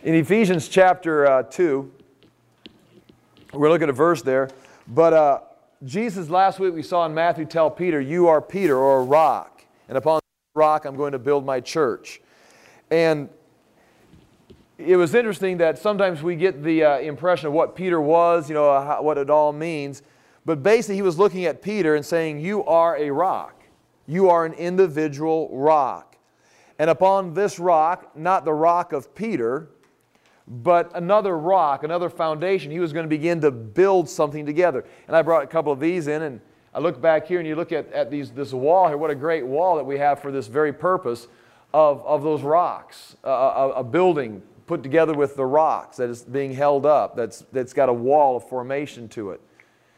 In Ephesians chapter 2, we're going to look at a verse there, but Jesus last week we saw in Matthew tell Peter, "You are Peter," or a rock, "and upon this rock I'm going to build my church." And it was interesting that sometimes we get the impression of what Peter was, what it all means, but basically he was looking at Peter and saying, "You are a rock. You are an individual rock. And upon this rock, not the rock of Peter, but another rock, another foundation, he was going to begin to build something together." And I brought a couple of these in, and I look back here, and you look at this wall here. What a great wall that we have for this very purpose of those rocks. A building put together with the rocks that is being held up, that's got a wall of formation to it.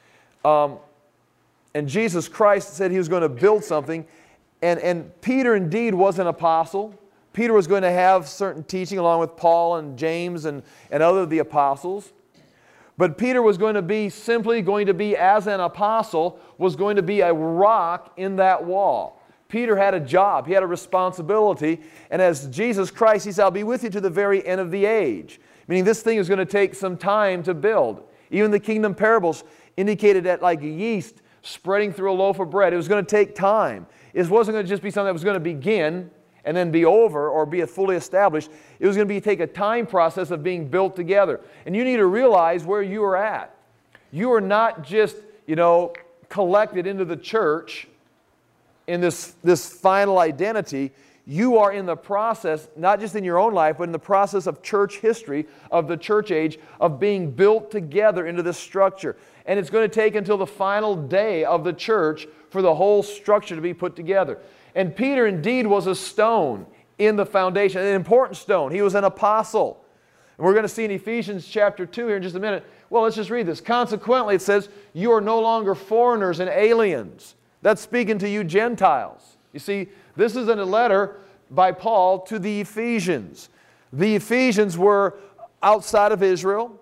And Jesus Christ said He was going to build something, and Peter indeed was an apostle. Peter was going to have certain teaching along with Paul and James and other of the apostles. But Peter was going to be as an apostle, was going to be a rock in that wall. Peter had a job, he had a responsibility, and as Jesus Christ, He said, "I'll be with you to the very end of the age." Meaning this thing is going to take some time to build. Even the kingdom parables indicated that like yeast spreading through a loaf of bread, it was going to take time. It wasn't going to just be something that was going to begin and then be over or be fully established. It was going to take a time process of being built together. And you need to realize where you are at. You are not just, collected into the church in this final identity. You are in the process, not just in your own life, but in the process of church history, of the church age, of being built together into this structure. And it's going to take until the final day of the church for the whole structure to be put together. And Peter indeed was a stone in the foundation, an important stone. He was an apostle. And we're going to see in Ephesians chapter 2 here in just a minute. Well, let's just read this. Consequently, it says, "You are no longer foreigners and aliens." That's speaking to you Gentiles. You see, this is in a letter by Paul to the Ephesians. The Ephesians were outside of Israel.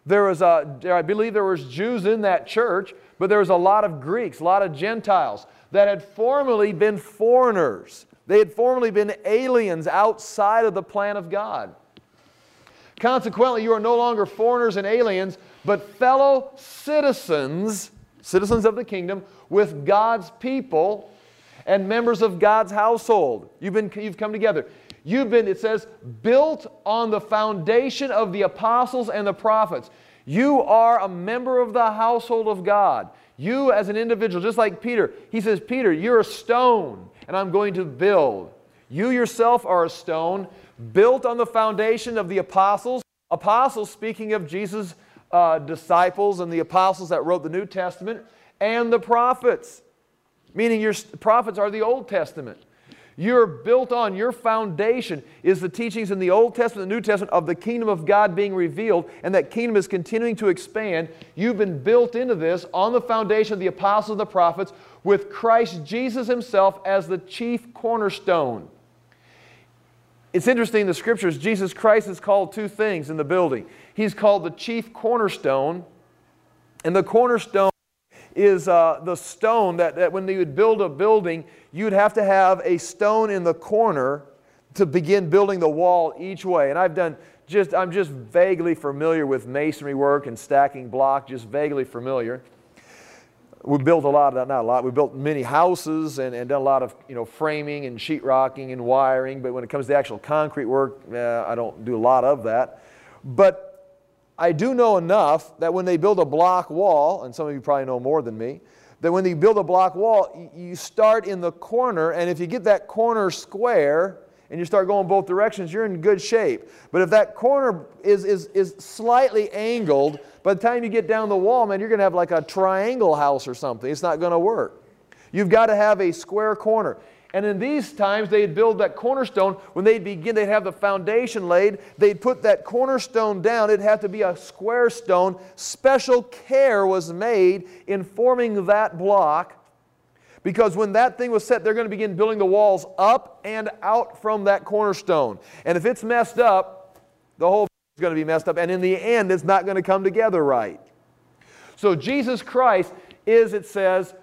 I believe there was Jews in that church, but there was a lot of Greeks, a lot of Gentiles that had formerly been foreigners. They had formerly been aliens outside of the plan of God. Consequently, you are no longer foreigners and aliens, but fellow citizens of the kingdom, with God's people and members of God's household. You've come together. You've been, it says, built on the foundation of the apostles and the prophets. You are a member of the household of God. You as an individual, just like Peter, he says, "Peter, you're a stone, and I'm going to build." You yourself are a stone, built on the foundation of the apostles. Apostles, speaking of Jesus' disciples and the apostles that wrote the New Testament, and the prophets. Meaning your prophets are the Old Testament. You're built on, your foundation is the teachings in the Old Testament and the New Testament of the kingdom of God being revealed, and that kingdom is continuing to expand. You've been built into this on the foundation of the apostles and the prophets, with Christ Jesus Himself as the chief cornerstone. It's interesting in the Scriptures, Jesus Christ is called two things in the building. He's called the chief cornerstone, and the cornerstone is the stone that when you would build a building, you'd have to have a stone in the corner to begin building the wall each way. And I'm just vaguely familiar with masonry work and stacking block, just vaguely familiar. We built a lot of that, not a lot. We built many houses and done a lot of framing and sheetrocking and wiring. But when it comes to actual concrete work, I don't do a lot of that. But I do know enough that when they build a block wall, and some of you probably know more than me, that when they build a block wall, you start in the corner, and if you get that corner square and you start going both directions, you're in good shape. But if that corner is slightly angled, by the time you get down the wall, man, you're going to have like a triangle house or something. It's not going to work. You've got to have a square corner. And in these times, they'd build that cornerstone. When they'd begin, they'd have the foundation laid. They'd put that cornerstone down. It'd have to be a square stone. Special care was made in forming that block, because when that thing was set, they're going to begin building the walls up and out from that cornerstone. And if it's messed up, the whole thing is going to be messed up. And in the end, it's not going to come together right. So Jesus Christ is, it says,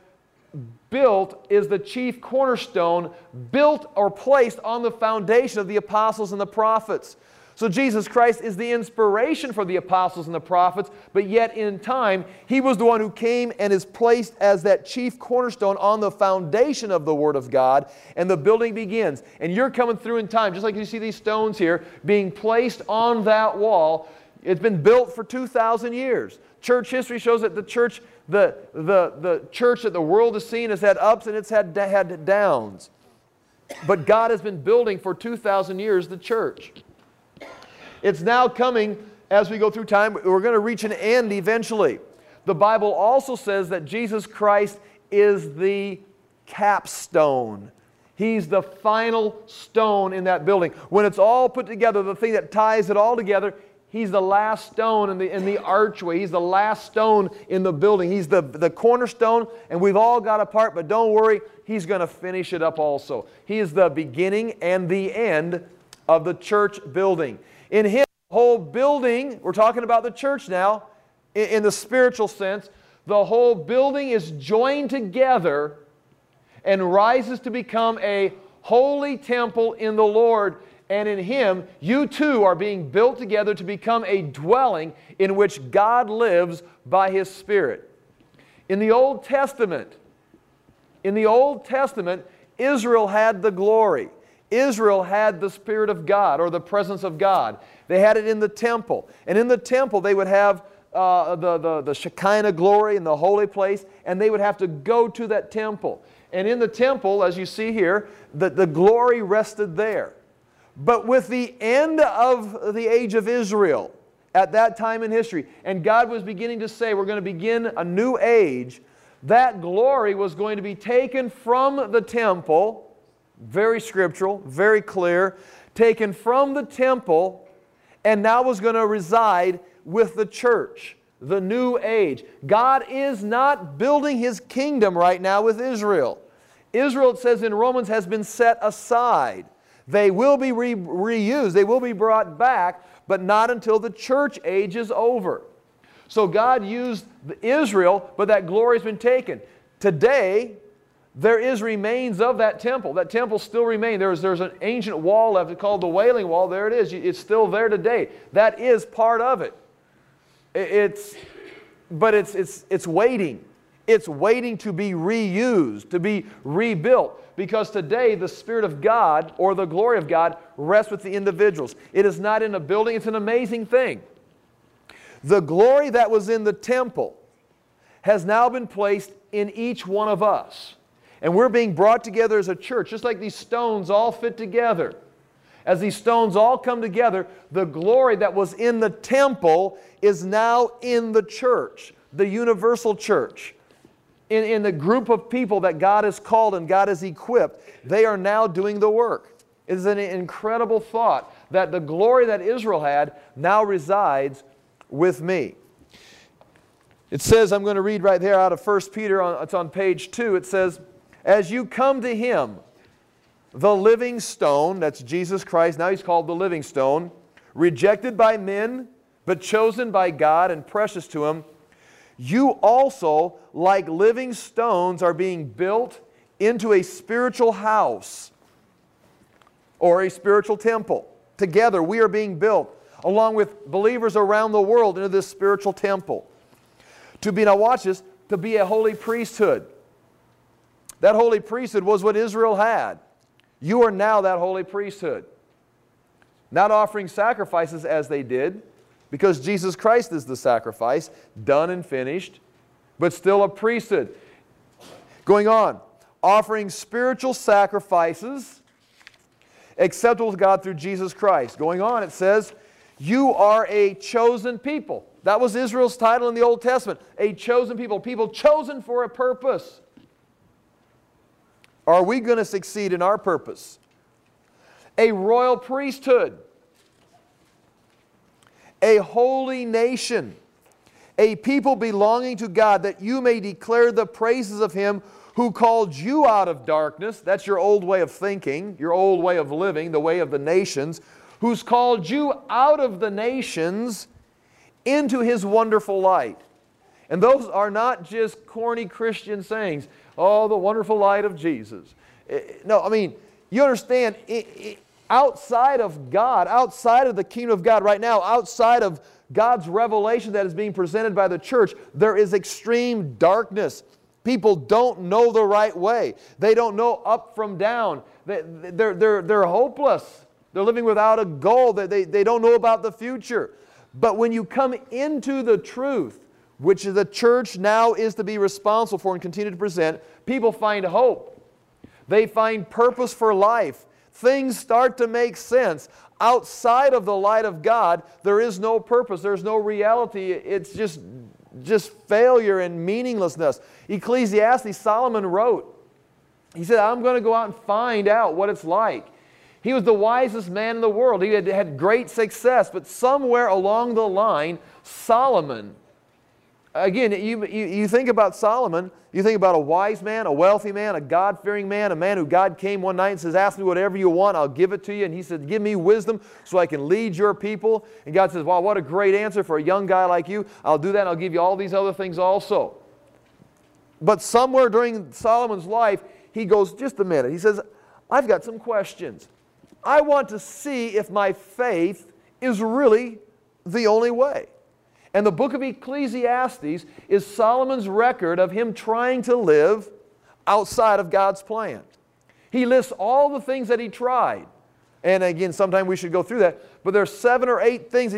is the chief cornerstone, built or placed on the foundation of the apostles and the prophets. So Jesus Christ is the inspiration for the apostles and the prophets, but yet in time, He was the one who came and is placed as that chief cornerstone on the foundation of the Word of God, and the building begins. And you're coming through in time, just like you see these stones here being placed on that wall. It's been built for 2,000 years. Church history shows that the church that the world has seen has had ups and it's had downs. But God has been building for 2,000 years the church. It's now coming as we go through time. We're going to reach an end eventually. The Bible also says that Jesus Christ is the capstone. He's the final stone in that building. When it's all put together, the thing that ties it all together, He's the last stone in the archway. He's the last stone in the building. He's the cornerstone, and we've all got a part, but don't worry, He's going to finish it up also. He is the beginning and the end of the church building. In Him, the whole building, we're talking about the church now, in the spiritual sense, the whole building is joined together and rises to become a holy temple in the Lord. And in Him, you too are being built together to become a dwelling in which God lives by His Spirit. In the Old Testament, Israel had the glory. Israel had the Spirit of God, or the presence of God. They had it in the temple. And in the temple, they would have the Shekinah glory in the holy place, and they would have to go to that temple. And in the temple, as you see here, the glory rested there. But with the end of the age of Israel, at that time in history, and God was beginning to say, we're going to begin a new age, that glory was going to be taken from the temple. Very scriptural, very clear, taken from the temple, and now was going to reside with the church, the new age. God is not building His kingdom right now with Israel. Israel, it says in Romans, has been set aside. They will be reused, they will be brought back, but not until the church age is over. So God used Israel, but that glory has been taken. Today, there is remains of that temple. That temple still remains. There's an ancient wall left called the Wailing Wall. There it is. It's still there today. That is part of it. It's waiting. It's waiting to be reused, to be rebuilt. Because today the Spirit of God, or the glory of God, rests with the individuals. It is not in a building. It's an amazing thing. The glory that was in the temple has now been placed in each one of us. And we're being brought together as a church, just like these stones all fit together. As these stones all come together, the glory that was in the temple is now in the church, the universal church. In the group of people that God has called and God has equipped, they are now doing the work. It is an incredible thought that the glory that Israel had now resides with me. It says, I'm going to read right there out of 1 Peter, it's on page 2, it says, as you come to Him, the living stone, that's Jesus Christ, now He's called the living stone, rejected by men, but chosen by God and precious to Him, you also, like living stones, are being built into a spiritual house or a spiritual temple. Together, we are being built, along with believers around the world, into this spiritual temple. To be, now watch this, to be a holy priesthood. That holy priesthood was what Israel had. You are now that holy priesthood. Not offering sacrifices as they did, because Jesus Christ is the sacrifice, done and finished, but still a priesthood. Going on, offering spiritual sacrifices acceptable to God through Jesus Christ. Going on, it says, you are a chosen people. That was Israel's title in the Old Testament. A chosen people, people chosen for a purpose. Are we going to succeed in our purpose? A royal priesthood. A holy nation. A people belonging to God, that you may declare the praises of Him who called you out of darkness. That's your old way of thinking, your old way of living, the way of the nations. Who's called you out of the nations into His wonderful light. And those are not just corny Christian sayings. Oh, the wonderful light of Jesus. No, I mean, you understand, outside of God, outside of the kingdom of God right now, outside of God's revelation that is being presented by the church, there is extreme darkness. People don't know the right way. They don't know up from down. They're hopeless. They're living without a goal. They don't know about the future. But when you come into the truth, which the church now is to be responsible for and continue to present, people find hope. They find purpose for life. Things start to make sense. Outside of the light of God, there is no purpose. There's no reality. It's just failure and meaninglessness. Ecclesiastes, Solomon wrote, he said, I'm going to go out and find out what it's like. He was the wisest man in the world. He had great success, but somewhere along the line, Solomon, again, you think about Solomon, you think about a wise man, a wealthy man, a God-fearing man, a man who God came one night and says, ask me whatever you want, I'll give it to you. And he said, give me wisdom so I can lead your people. And God says, wow, what a great answer for a young guy like you. I'll do that and I'll give you all these other things also. But somewhere during Solomon's life, he goes, just a minute. He says, I've got some questions. I want to see if my faith is really the only way. And the book of Ecclesiastes is Solomon's record of him trying to live outside of God's plan. He lists all the things that he tried. And again, sometime we should go through that. But there's 7 or 8 things.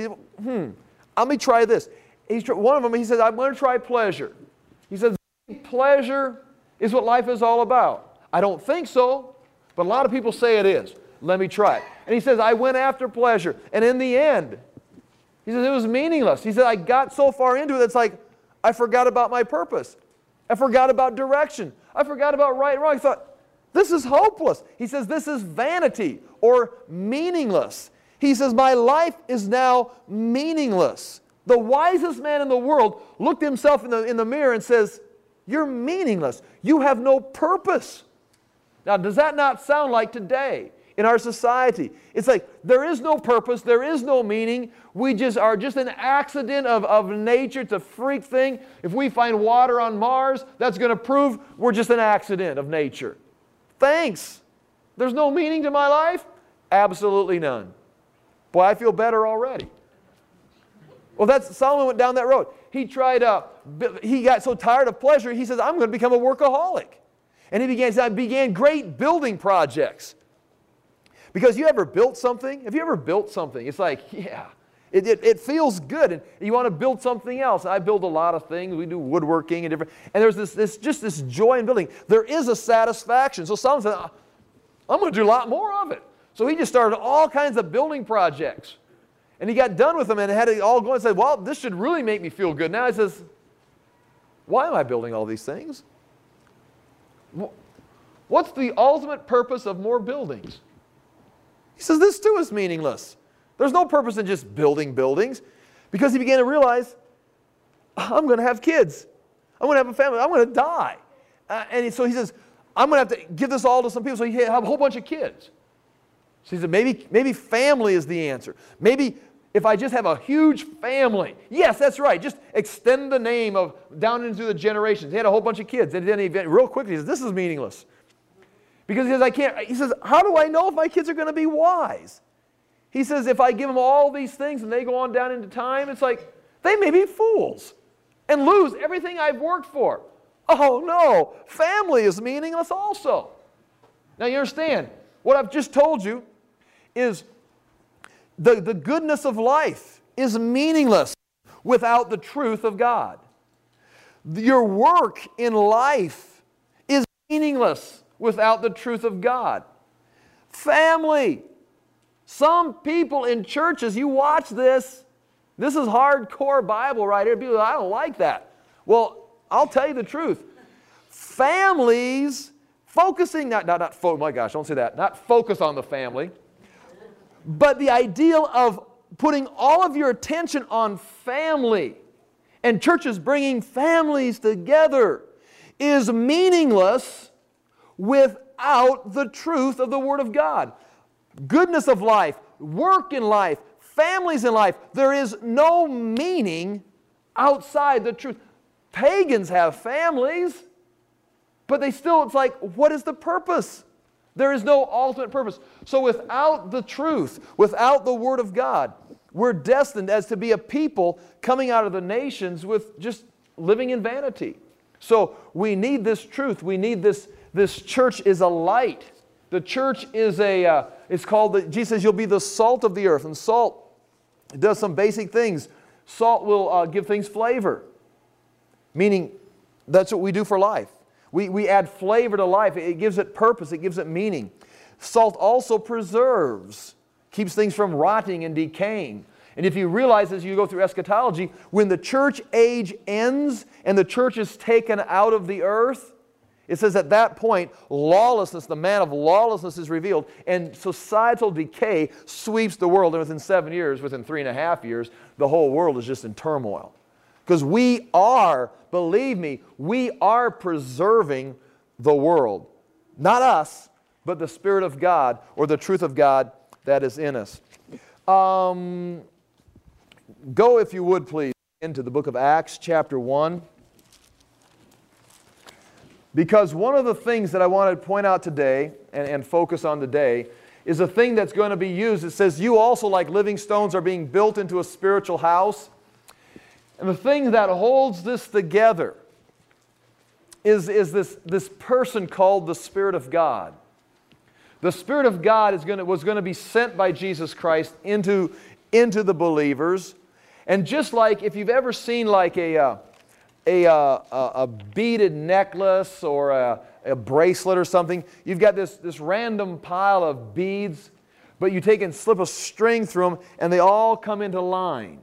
Let me try this. One of them, he says, I'm going to try pleasure. He says, pleasure is what life is all about. I don't think so, but a lot of people say it is. Let me try it. And he says, I went after pleasure. And in the end, he says, it was meaningless. He said, I got so far into it, it's like, I forgot about my purpose. I forgot about direction. I forgot about right and wrong. I thought, this is hopeless. He says, this is vanity or meaningless. He says, my life is now meaningless. The wisest man in the world looked himself in the mirror and says, you're meaningless. You have no purpose. Now, does that not sound like today? In our society, it's like there is no purpose, there is no meaning. We just are just an accident of nature. It's a freak thing. If we find water on Mars, that's going to prove we're just an accident of nature. Thanks. There's no meaning to my life? Absolutely none. Boy, I feel better already. Well, Solomon went down that road. He got so tired of pleasure, he says, I'm going to become a workaholic. And he began great building projects. Because you ever built something? Have you ever built something? It's like, yeah, it feels good. And you want to build something else. I build a lot of things. We do woodworking and different. And there's this joy in building. There is a satisfaction. So someone said, I'm going to do a lot more of it. So he just started all kinds of building projects. And he got done with them and had it all going and said, well, this should really make me feel good. Now he says, why am I building all these things? What's the ultimate purpose of more buildings? He says, this too is meaningless. There's no purpose in just building buildings, because he began to realize, I'm going to have kids. I'm going to have a family. I'm going to die. So he says, I'm going to have to give this all to some people. So he had a whole bunch of kids. So he said, maybe family is the answer. Maybe if I just have a huge family. Yes, that's right. Just extend the name down into the generations. He had a whole bunch of kids. And then real quickly, he says, this is meaningless. Because he says, he says, how do I know if my kids are going to be wise? He says, if I give them all these things and they go on down into time, it's like, they may be fools and lose everything I've worked for. Oh no, family is meaningless also. Now you understand, what I've just told you is the goodness of life is meaningless without the truth of God. Your work in life is meaningless without the truth of God. Family. Some people in churches, you watch this is hardcore Bible right here. People, I don't like that. Well, I'll tell you the truth. Families focusing, my gosh, don't say that. Not focus on the family. But the ideal of putting all of your attention on family and churches bringing families together is meaningless without the truth of the Word of God. Goodness of life, work in life, families in life, there is no meaning outside the truth. Pagans have families, but it's like, what is the purpose? There is no ultimate purpose. So without the truth, without the Word of God, we're destined as to be a people coming out of the nations with just living in vanity. So we need this truth. We need this. This church is a light. The church is it's called, Jesus says, you'll be the salt of the earth. And salt does some basic things. Salt will give things flavor. Meaning, that's what we do for life. We add flavor to life. It gives it purpose. It gives it meaning. Salt also preserves, keeps things from rotting and decaying. And if you realize as you go through eschatology, when the church age ends and the church is taken out of the earth, it says at that point, lawlessness, the man of lawlessness is revealed, and societal decay sweeps the world. And within 7 years, within 3.5 years, the whole world is just in turmoil. Because we are, believe me, we are preserving the world. Not us, but the Spirit of God or the truth of God that is in us. Go, if you would, please, into the book of Acts, chapter 1. Because one of the things that I want to point out today and focus on today is a thing that's going to be used. It says, you also, like living stones, are being built into a spiritual house. And the thing that holds this together is this person called the Spirit of God. The Spirit of God was going to be sent by Jesus Christ into the believers. And just like if you've ever seen like a beaded necklace or a bracelet or something, you've got this random pile of beads, but you take and slip a string through them and they all come into line.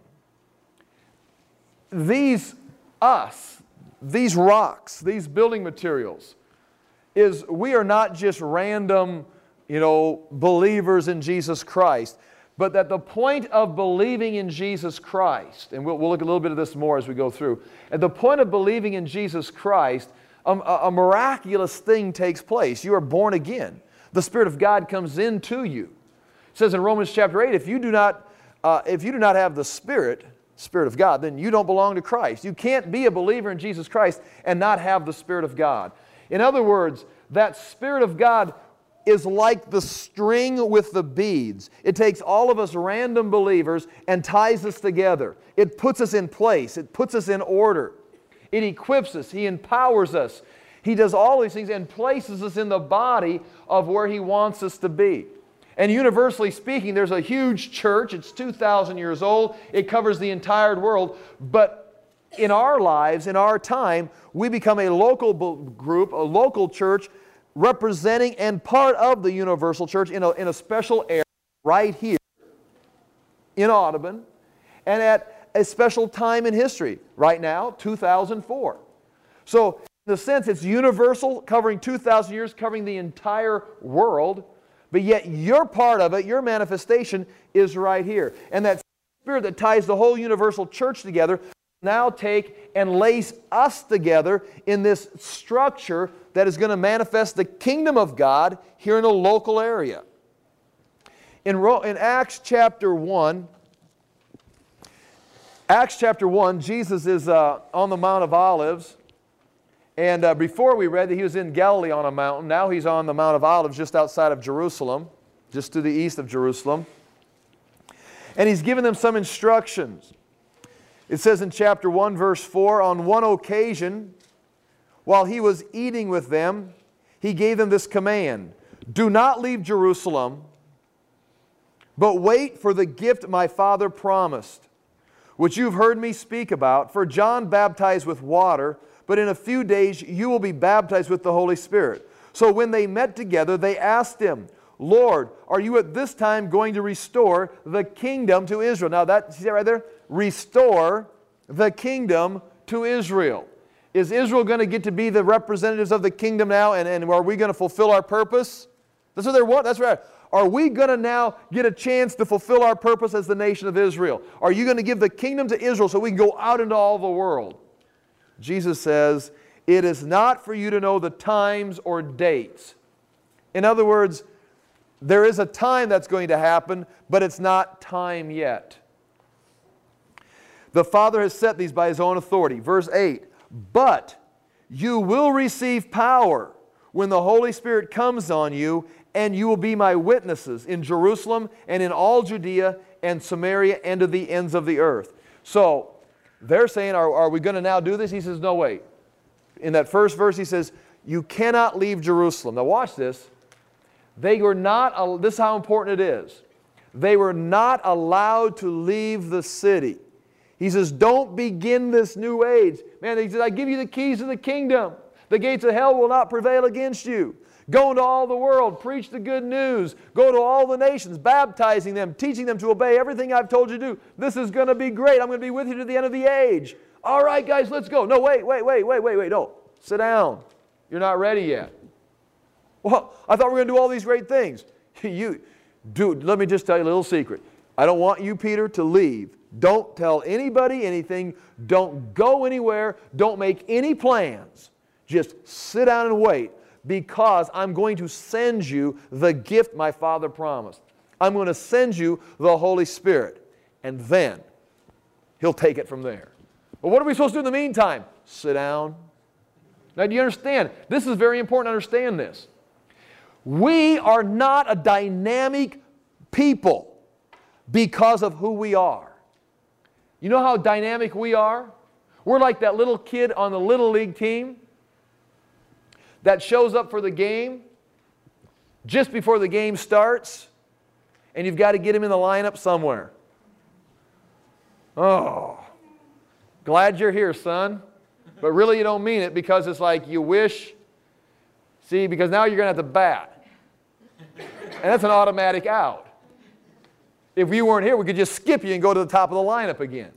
These rocks, these building materials, we are not just random, believers in Jesus Christ, but that the point of believing in Jesus Christ, and we'll look a little bit of this more as we go through, at the point of believing in Jesus Christ, a miraculous thing takes place. You are born again. The Spirit of God comes into you. It says in Romans chapter 8, if you do not have the Spirit of God, then you don't belong to Christ. You can't be a believer in Jesus Christ and not have the Spirit of God. In other words, that Spirit of God is like the string with the beads. It takes all of us random believers and ties us together. It puts us in place. It puts us in order. It equips us. He empowers us. He does all these things and places us in the body of where He wants us to be. And universally speaking, there's a huge church. It's 2,000 years old. It covers the entire world. But in our lives, in our time, we become a local group, a local church, representing and part of the universal church in a special area right here in Audubon and at a special time in history. Right now, 2004. So in a sense, it's universal, covering 2,000 years, covering the entire world. But yet your part of it, your manifestation, is right here. And that Spirit that ties the whole universal church together now take and lace us together in this structure that is going to manifest the kingdom of God here in a local area. In Acts chapter 1, Jesus is on the Mount of Olives. And before we read that He was in Galilee on a mountain. Now He's on the Mount of Olives just outside of Jerusalem, just to the east of Jerusalem. And He's given them some instructions. It says in chapter 1, verse 4, on one occasion, while He was eating with them, He gave them this command, do not leave Jerusalem, but wait for the gift my Father promised, which you've heard me speak about. For John baptized with water, but in a few days you will be baptized with the Holy Spirit. So when they met together, they asked Him, Lord, are you at this time going to restore the kingdom to Israel? Now see that right there? Restore the kingdom to Israel. Is Israel going to get to be the representatives of the kingdom now, and are we going to fulfill our purpose? That's what they want. That's right. Are we going to now get a chance to fulfill our purpose as the nation of Israel? Are you going to give the kingdom to Israel so we can go out into all the world? Jesus says, it is not for you to know the times or dates. In other words, there is a time that's going to happen, but it's not time yet. The Father has set these by His own authority. Verse 8, but you will receive power when the Holy Spirit comes on you, and you will be my witnesses in Jerusalem and in all Judea and Samaria and to the ends of the earth. So they're saying, are we going to now do this? He says, no, wait. In that first verse, he says, you cannot leave Jerusalem. Now watch this. They were not, this is how important it is. They were not allowed to leave the city. He says, don't begin this new age. Man, he says, I give you the keys of the kingdom. The gates of hell will not prevail against you. Go into all the world, preach the good news. Go to all the nations, baptizing them, teaching them to obey everything I've told you to do. This is going to be great. I'm going to be with you to the end of the age. All right, guys, let's go. No, wait. No, sit down. You're not ready yet. Well, I thought we were going to do all these great things. Dude, let me just tell you a little secret. I don't want you, Peter, to leave. Don't tell anybody anything. Don't go anywhere. Don't make any plans. Just sit down and wait, because I'm going to send you the gift my Father promised. I'm going to send you the Holy Spirit. And then He'll take it from there. But what are we supposed to do in the meantime? Sit down. Now, do you understand? This is very important to understand this. We are not a dynamic people because of who we are. You know how dynamic we are? We're like that little kid on the Little League team that shows up for the game just before the game starts, and you've got to get him in the lineup somewhere. Oh, glad you're here, son. But really you don't mean it, because it's like you wish. See, because now you're going to have to bat. And that's an automatic out. If you weren't here, we could just skip you and go to the top of the lineup again.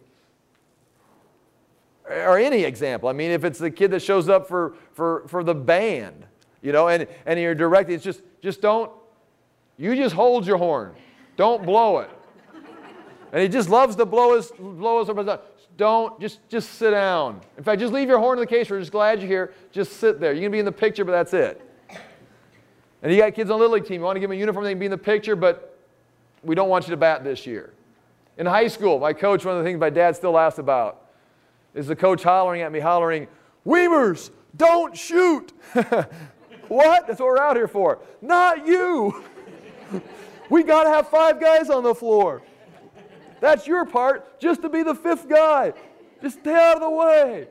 Or any example. I mean, if it's the kid that shows up for the band, you know, and you're directing, it's just don't, you just hold your horn. Don't blow it. And he just loves to blow his don't, just sit down. In fact, just leave your horn in the case. We're just glad you're here. Just sit there. You're going to be in the picture, but that's it. And you got kids on the Little League team. You want to give them a uniform, they can be in the picture, but we don't want you to bat this year. In high school, my coach, one of the things my dad still laughs about is the coach hollering at me, Weimers, don't shoot. What? That's what we're out here for. Not you. We got to have 5 guys on the floor. That's your part, just to be the 5th guy. Just stay out of the way.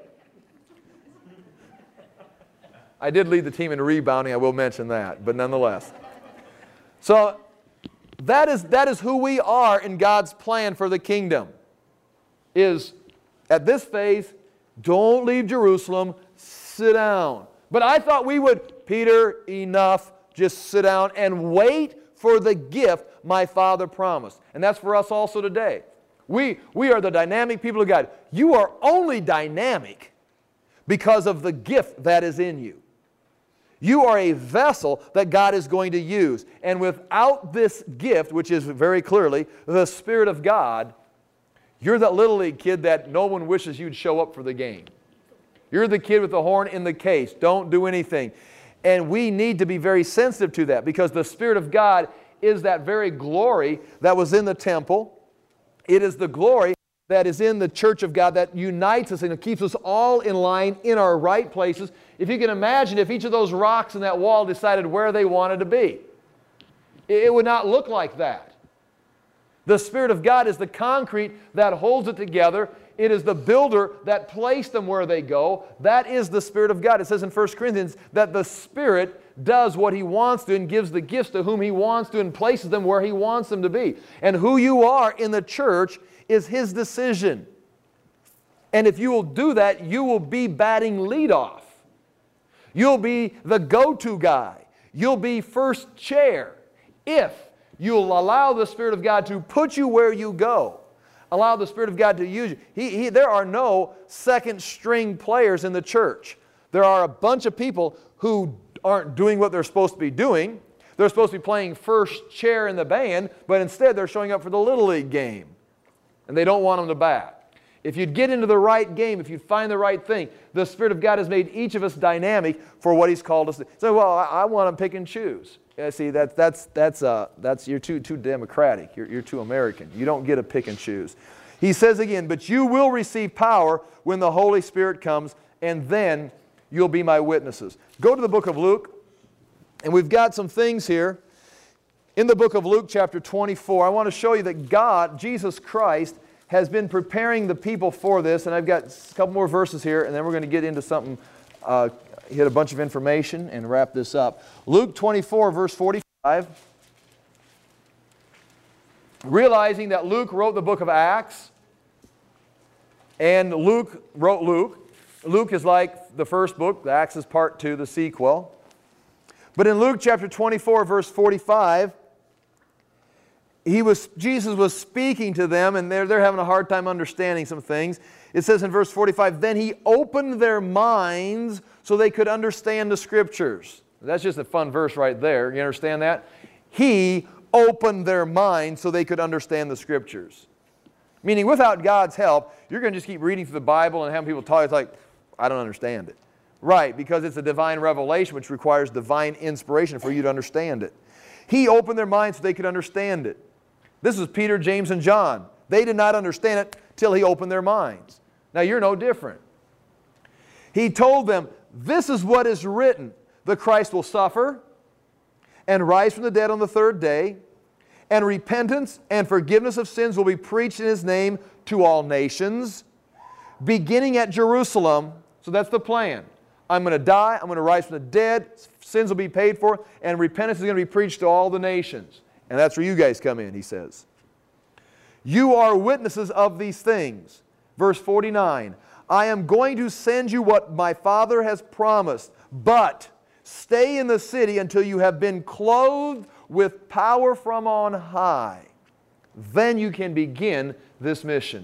I did lead the team in rebounding, I will mention that, but nonetheless. So that is who we are in God's plan for the kingdom. Is at this phase, don't leave Jerusalem, sit down. But I thought we would, Peter, enough, just sit down and wait for the gift my Father promised. And that's for us also today. We are the dynamic people of God. You are only dynamic because of the gift that is in you. You are a vessel that God is going to use. And without this gift, which is very clearly the Spirit of God, you're that Little League kid that no one wishes you'd show up for the game. You're the kid with the horn in the case. Don't do anything. And we need to be very sensitive to that, because the Spirit of God is that very glory that was in the temple. It is the glory that is in the church of God that unites us and keeps us all in line in our right places. If you can imagine, if each of those rocks in that wall decided where they wanted to be, it would not look like that. The Spirit of God is the concrete that holds it together. It is the builder that placed them where they go. That is the Spirit of God. It says in 1 Corinthians that the Spirit does what He wants to and gives the gifts to whom He wants to and places them where He wants them to be. And who you are in the church is His decision. And if you will do that, you will be batting leadoff. You'll be the go-to guy. You'll be first chair if you'll allow the Spirit of God to put you where you go. Allow the Spirit of God to use you. There are no second-string players in the church. There are a bunch of people who aren't doing what they're supposed to be doing. They're supposed to be playing first chair in the band, but instead they're showing up for the Little League game. And they don't want them to bat. If you'd get into the right game, if you'd find the right thing, the Spirit of God has made each of us dynamic for what He's called us to. So, well, I want to pick and choose. See, that's you're too democratic. You're too American. You don't get to pick and choose. He says again, but you will receive power when the Holy Spirit comes, and then you'll be my witnesses. Go to the book of Luke, and we've got some things here In the book of Luke chapter 24, I want to show you that God, Jesus Christ, has been preparing the people for this. And I've got a couple more verses here, and then we're going to get into something, hit a bunch of information and wrap this up. Luke 24, verse 45. Realizing that Luke wrote the book of Acts, and Luke wrote Luke. Luke is like the first book. Acts is part 2, the sequel. But in Luke chapter 24, verse 45, Jesus was speaking to them, and they're having a hard time understanding some things. It says in verse 45, then He opened their minds so they could understand the Scriptures. That's just a fun verse right there. You understand that? He opened their minds so they could understand the Scriptures. Meaning, without God's help, you're going to just keep reading through the Bible and having people talk. It's like, I don't understand it. Right, because it's a divine revelation which requires divine inspiration for you to understand it. He opened their minds so they could understand it. This is Peter, James, and John. They did not understand it till He opened their minds. Now you're no different. He told them, this is what is written. The Christ will suffer and rise from the dead on the third day, and repentance and forgiveness of sins will be preached in His name to all nations, beginning at Jerusalem. So that's the plan. I'm going to die, I'm going to rise from the dead, sins will be paid for, and repentance is going to be preached to all the nations. And that's where you guys come in, He says. You are witnesses of these things. Verse 49, I am going to send you what my Father has promised, but stay in the city until you have been clothed with power from on high. Then you can begin this mission.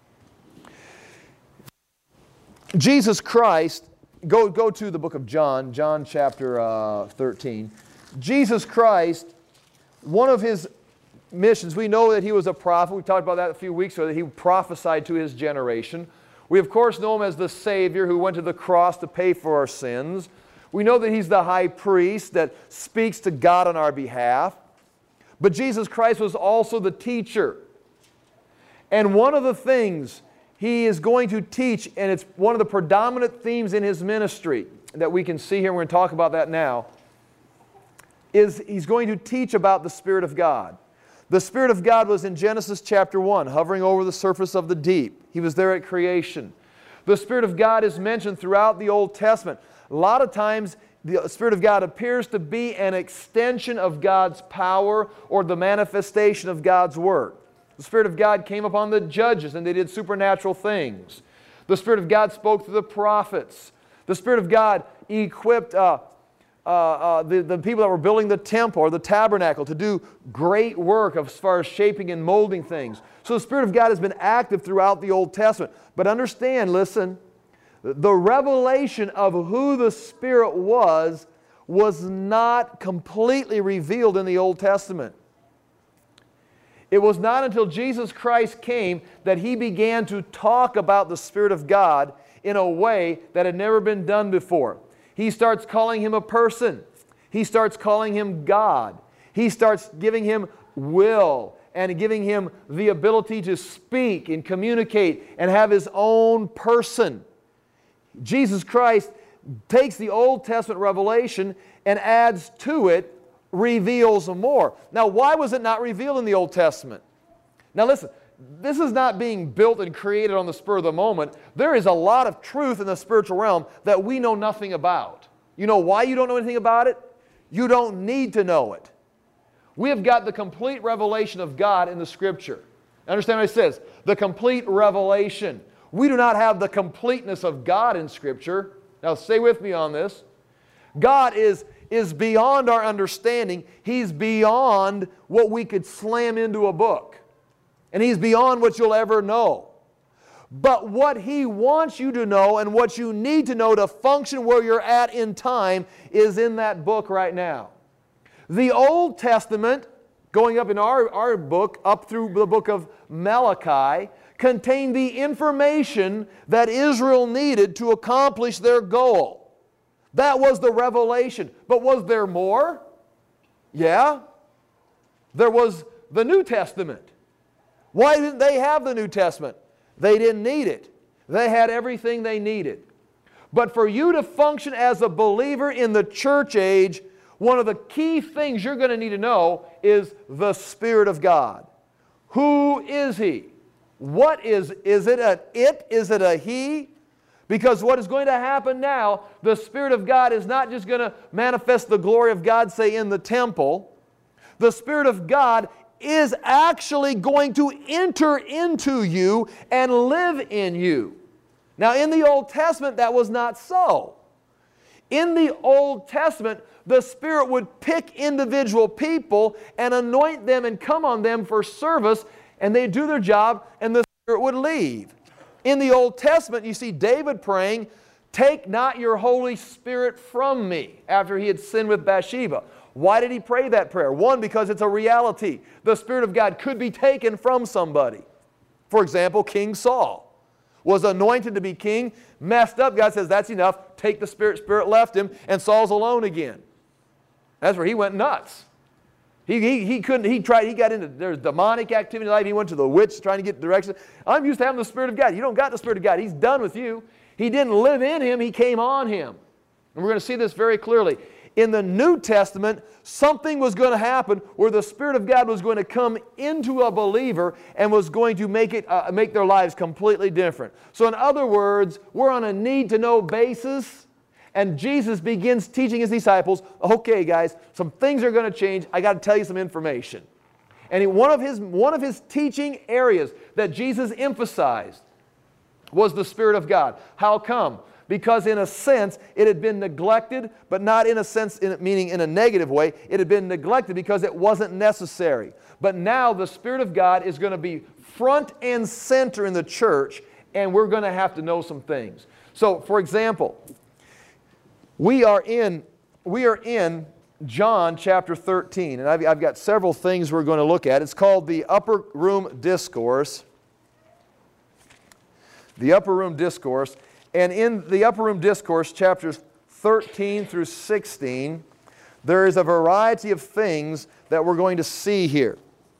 Jesus Christ, go to the book of John, John chapter 13. Jesus Christ, one of His missions, we know that He was a prophet. We talked about that a few weeks ago, that He prophesied to His generation. We of course know Him as the Savior who went to the cross to pay for our sins. We know that He's the high priest that speaks to God on our behalf. But Jesus Christ was also the teacher. And one of the things He is going to teach, and it's one of the predominant themes in His ministry that we can see here, we're going to talk about that now, is He's going to teach about the Spirit of God. The Spirit of God was in Genesis chapter 1, hovering over the surface of the deep. He was there at creation. The Spirit of God is mentioned throughout the Old Testament. A lot of times, the Spirit of God appears to be an extension of God's power or the manifestation of God's work. The Spirit of God came upon the judges and they did supernatural things. The Spirit of God spoke to the prophets. The Spirit of God equipped the people that were building the temple or the tabernacle to do great work as far as shaping and molding things. So the Spirit of God has been active throughout the Old Testament. But understand, listen, the revelation of who the Spirit was not completely revealed in the Old Testament. It was not until Jesus Christ came that He began to talk about the Spirit of God in a way that had never been done before. He starts calling Him a person. He starts calling Him God. He starts giving Him will and giving Him the ability to speak and communicate and have His own person. Jesus Christ takes the Old Testament revelation and adds to it, reveals more. Now, why was it not revealed in the Old Testament? Now listen, this is not being built and created on the spur of the moment. There is a lot of truth in the spiritual realm that we know nothing about. You know why you don't know anything about it? You don't need to know it. We have got the complete revelation of God in the Scripture. Understand what it says? The complete revelation. We do not have the completeness of God in Scripture. Now stay with me on this. God is beyond our understanding. He's beyond what we could slam into a book. And He's beyond what you'll ever know. But what He wants you to know and what you need to know to function where you're at in time is in that book right now. The Old Testament, going up in our book, up through the book of Malachi, contained the information that Israel needed to accomplish their goal. That was the revelation. But was there more? Yeah. There was the New Testament. Why didn't they have the New Testament? They didn't need it. They had everything they needed. But for you to function as a believer in the church age, one of the key things you're going to need to know is the Spirit of God. Who is He? What is it an it? Is it a He? Because what is going to happen now, the Spirit of God is not just going to manifest the glory of God, say, in the temple. The Spirit of God is actually going to enter into you and live in you. Now, in the Old Testament, that was not so. In the Old Testament, the Spirit would pick individual people and anoint them and come on them for service, and they'd do their job, and the Spirit would leave. In the Old Testament, you see David praying, "Take not your Holy Spirit from me," after he had sinned with Bathsheba. Why did he pray that prayer? One, because it's a reality. The Spirit of God could be taken from somebody. For example, King Saul was anointed to be king, messed up. God says, "That's enough. Take the Spirit." Spirit left him, and Saul's alone again. That's where he went nuts. He couldn't, he got into, there's demonic activity in life. He went to the witch trying to get direction. I'm used to having the Spirit of God. You don't got the Spirit of God. He's done with you. He didn't live in him. He came on him. And we're going to see this very clearly. In the New Testament, something was going to happen where the Spirit of God was going to come into a believer and was going to make their lives completely different. So in other words, we're on a need-to-know basis. And Jesus begins teaching His disciples, "Okay, guys, some things are going to change. I got to tell you some information." And one of his teaching areas that Jesus emphasized was the Spirit of God. How come? Because in a sense, it had been neglected, but not in a sense, meaning in a negative way. It had been neglected because it wasn't necessary. But now the Spirit of God is going to be front and center in the church, and we're going to have to know some things. So, for example, we are in John chapter 13, and I've got several things we're going to look at. It's called the Upper Room Discourse. The Upper Room Discourse. And in the Upper Room Discourse, chapters 13 through 16, there is a variety of things that we're going to see here.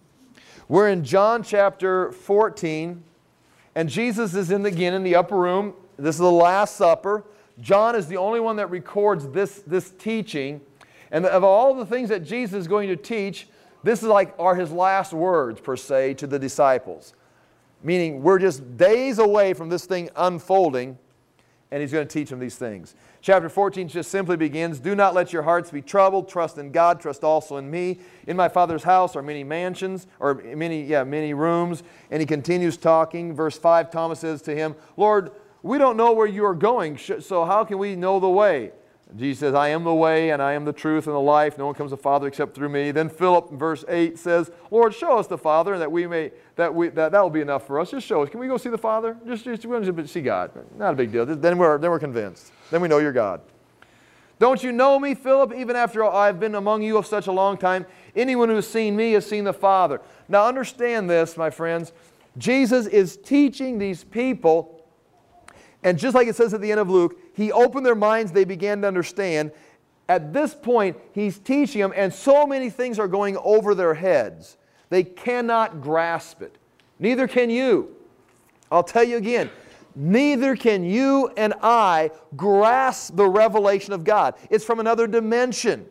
We're in John chapter 14, and Jesus is again in the upper room. This is the Last Supper. John is the only one that records this teaching. And of all the things that Jesus is going to teach, this are His last words, per se, to the disciples. Meaning, we're just days away from this thing unfolding, and He's going to teach them these things. Chapter 14 just simply begins, "Do not let your hearts be troubled. Trust in God. Trust also in me. In my Father's house are many mansions," or many rooms. And He continues talking. Verse 5, Thomas says to Him, "Lord, we don't know where you are going, so how can we know the way?" Jesus says, "I am the way, and I am the truth and the life. No one comes to the Father except through me." Then Philip, in verse 8, says, "Lord, show us the Father, and that will be enough for us. Just show us. Can we go see the Father? Just see God. Not a big deal." Then we're convinced. Then we know you're God. "Don't you know me, Philip, even after I've been among you of such a long time? Anyone who has seen me has seen the Father." Now understand this, my friends. Jesus is teaching these people. And just like it says at the end of Luke, He opened their minds, they began to understand. At this point, He's teaching them, and so many things are going over their heads. They cannot grasp it. Neither can you. I'll tell you again, neither can you and I grasp the revelation of God. It's from another dimension.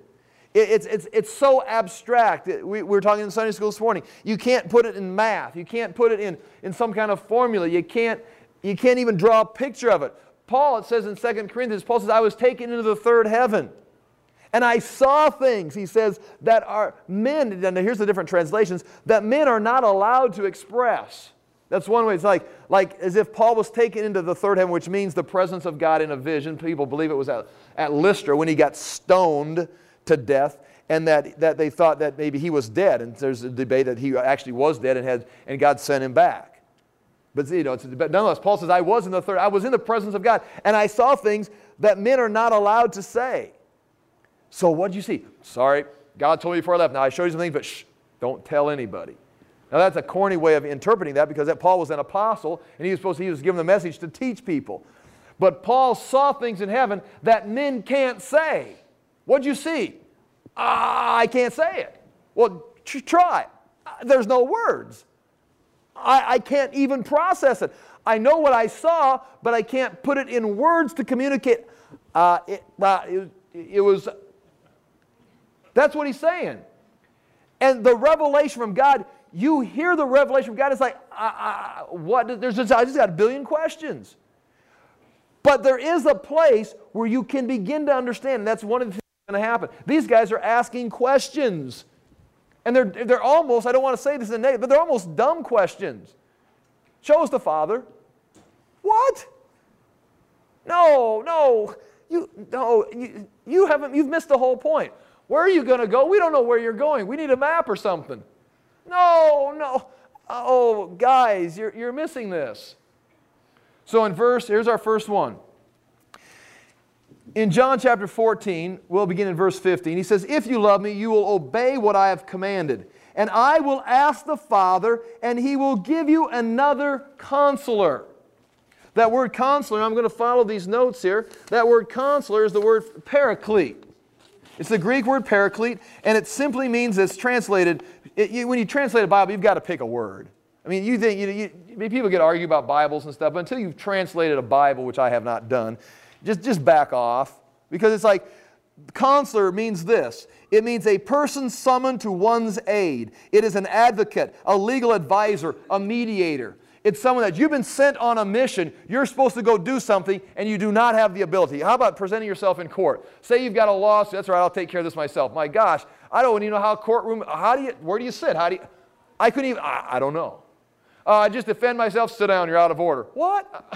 It's so abstract. We were talking in Sunday school this morning. You can't put it in math. You can't put it in some kind of formula. You can't even draw a picture of it. Paul, it says in 2 Corinthians, Paul says, "I was taken into the third heaven, and I saw things," he says, "that are men," and here's the different translations, "that men are not allowed to express." That's one way. It's like as if Paul was taken into the third heaven, which means the presence of God in a vision. People believe it was at Lystra when he got stoned to death, and that they thought that maybe he was dead. And there's a debate that he actually was dead and God sent him back. But nonetheless, Paul says, I was in the presence of God, and I saw things that men are not allowed to say. So what did you see? Sorry, God told me before I left. Now I showed you some things, but shh, don't tell anybody. Now that's a corny way of interpreting that, because Paul was an apostle, and he was given the message to teach people. But Paul saw things in heaven that men can't say. What'd you see? I can't say it. Well, try. There's no words. I can't even process it. I know what I saw, but I can't put it in words to communicate. It was That's what he's saying. And the revelation from God, you hear the revelation from God, it's like, what? I just got a billion questions. But there is a place where you can begin to understand, and that's one of the things that's going to happen. These guys are asking questions. And they're almost, I don't want to say this in a negative, but they're almost dumb questions. Show us the Father. What? No, you've missed the whole point. Where are you going to go? We don't know where you're going. We need a map or something. No. Oh, guys, you're missing this. So here's our first one. In John chapter 14, we'll begin in verse 15. He says, if you love me, you will obey what I have commanded. And I will ask the Father, and He will give you another counselor. That word counselor, I'm going to follow these notes here. That word counselor is the word paraclete. It's the Greek word paraclete, and it simply means, it's translated, when you translate a Bible, you've got to pick a word. I mean, you think, people get argued about Bibles and stuff, but until you've translated a Bible, which I have not done, just back off. Because it's like, counselor means this. It means a person summoned to one's aid. It is an advocate, a legal advisor, a mediator. It's someone that you've been sent on a mission. You're supposed to go do something, and you do not have the ability. How about presenting yourself in court? Say you've got a lawsuit. That's right, I'll take care of this myself. My gosh, I don't even know how courtroom, where do you sit? I couldn't even, I don't know. I just defend myself, sit down, you're out of order. What?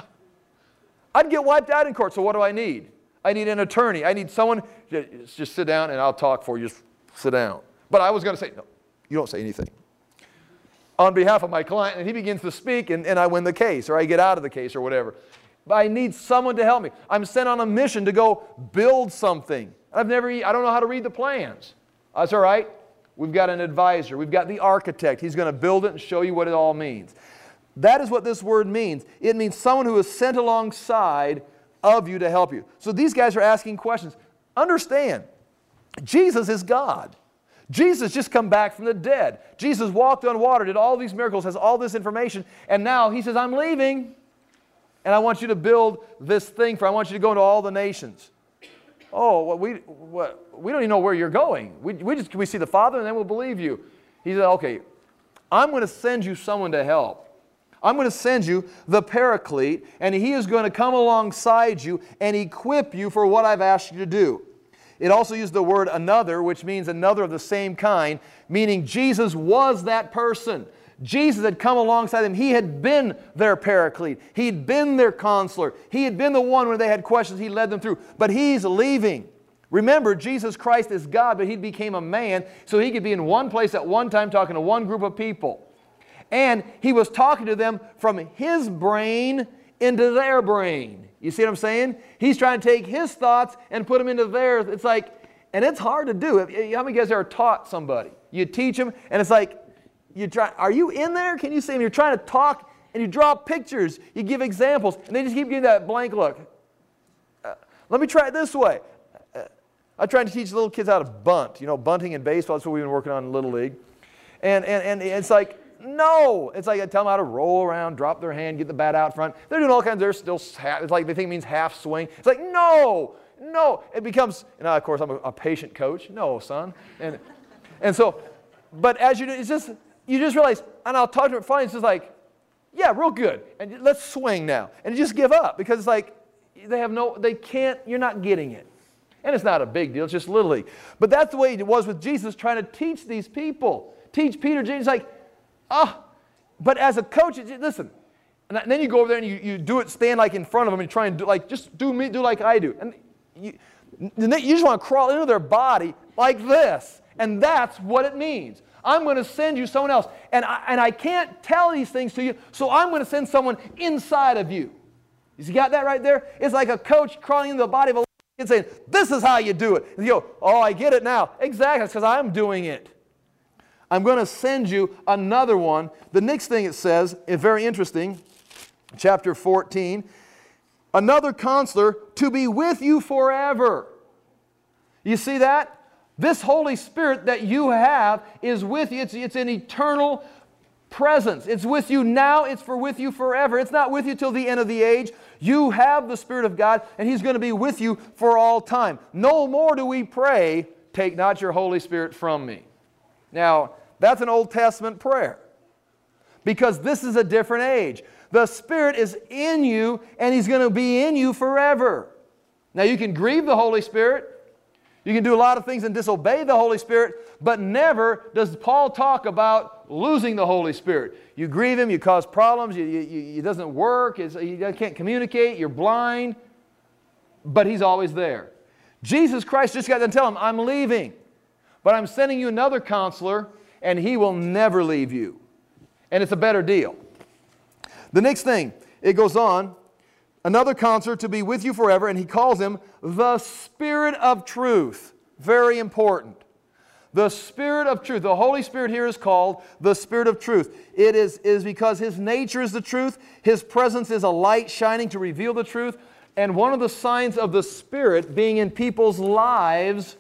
I'd get wiped out in court, so what do I need? I need an attorney. I need someone, just sit down and I'll talk for you, just sit down. But I was going to say, no, you don't say anything. On behalf of my client, and he begins to speak, and I win the case, or I get out of the case, or whatever. But I need someone to help me. I'm sent on a mission to go build something. I don't know how to read the plans. That's all right. We've got an advisor. We've got the architect. He's going to build it and show you what it all means. That is what this word means. It means someone who is sent alongside of you to help you. So these guys are asking questions. Understand, Jesus is God. Jesus just come back from the dead. Jesus walked on water, did all these miracles, has all this information, and now He says, I'm leaving, and I want you to build this thing I want you to go into all the nations. Oh, well, we don't even know where you're going. We see the Father, and then we'll believe you. He said, okay, I'm going to send you someone to help. I'm going to send you the Paraclete, and He is going to come alongside you and equip you for what I've asked you to do. It also used the word another, which means another of the same kind, meaning Jesus was that person. Jesus had come alongside them. He had been their Paraclete. He'd been their counselor. He had been the one when they had questions, He led them through. But He's leaving. Remember, Jesus Christ is God, but He became a man so He could be in one place at one time talking to one group of people. And He was talking to them from His brain into their brain. You see what I'm saying? He's trying to take His thoughts and put them into theirs. It's like, and it's hard to do. How many of you guys ever taught somebody? You teach them, and it's like, are you in there? Can you see them? You're trying to talk, and you draw pictures. You give examples, and they just keep giving that blank look. Let me try it this way. I'm trying to teach little kids how to bunt. You know, bunting in baseball, that's what we've been working on in Little League. And it's like, no. It's like I tell them how to roll around, drop their hand, get the bat out front. They're doing all kinds. They're still, it's like they think it means half swing. It's like, no. It becomes, and of course I'm a patient coach. No, son. And so, but as you do, it's just, you just realize, and I'll talk to them finally, it's just like, yeah, real good. And let's swing now. And you just give up because it's like, they can't, you're not getting it. And it's not a big deal. It's just Little League. But that's the way it was with Jesus trying to teach these people. Teach Peter, James, like, but as a coach, listen, and then you go over there and you do it, stand like in front of them and try and do like, just do like I do. And you just want to crawl into their body like this. And that's what it means. I'm going to send you someone else. And I can't tell these things to you, so I'm going to send someone inside of you. You got that right there? It's like a coach crawling into the body of a kid saying, this is how you do it. And you go, oh, I get it now. Exactly, it's because I'm doing it. I'm going to send you another one. The next thing it says is very interesting. Chapter 14. Another counselor to be with you forever. You see that? This Holy Spirit that you have is with you. It's an eternal presence. It's with you now. It's with you forever. It's not with you till the end of the age. You have the Spirit of God, and He's going to be with you for all time. No more do we pray, take not your Holy Spirit from me. Now, that's an Old Testament prayer, because this is a different age. The Spirit is in you, and He's going to be in you forever. Now, you can grieve the Holy Spirit. You can do a lot of things and disobey the Holy Spirit, but never does Paul talk about losing the Holy Spirit. You grieve Him, you cause problems, it doesn't work, you can't communicate, you're blind, but He's always there. Jesus Christ just got to tell him, I'm leaving, but I'm sending you another counselor, and He will never leave you. And it's a better deal. The next thing, it goes on, another counselor to be with you forever, and He calls Him the Spirit of truth. Very important. The Spirit of truth. The Holy Spirit here is called the Spirit of truth. It is because His nature is the truth. His presence is a light shining to reveal the truth. And one of the signs of the Spirit being in people's lives